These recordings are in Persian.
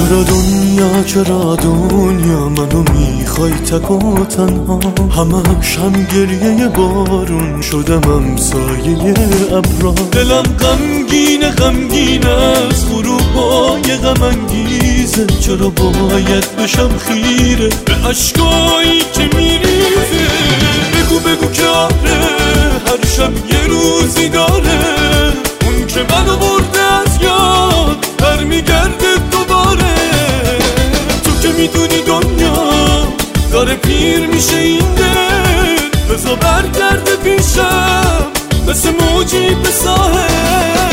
چرا دنیا منو میخوای تک و تنها، همش هم گریه بارون شدم سایه ابرا. دلم غمگین از غروبای غم انگیزه، چرا باید بشم خیره به اشکایی که میریزه. بگو که آره هر شب یه روزی داره، اون که منو برده از یاد برمیگرده دوباره. تو که میدونی دنیا داره پیر میشه این دل، بذار برگرده پیشم مثل موجی به ساحل.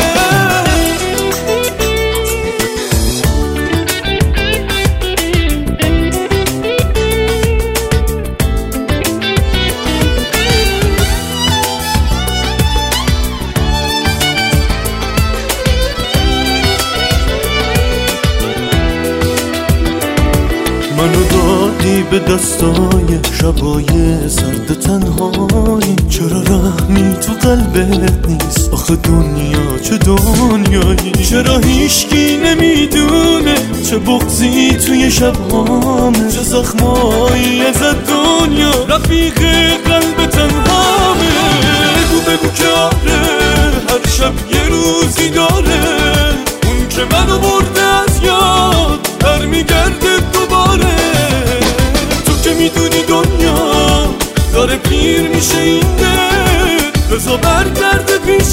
منو دادی به دستای شبای سرد تنهایی، چرا رحمی تو قلبت نیست آخه دنیا چه دنیایی؟ چرا هیچکی نمیدونه چه بغضی توی شبهامه، چه زخمایی از دنیا رفیق قلب تنهامه. بگو که آره هر شب یه روزی داره، اون که منو برده از یاد برمیگرده دوباره. تو که میدونی دنیا داره پیر میشه این دل، بذار برگرده پیش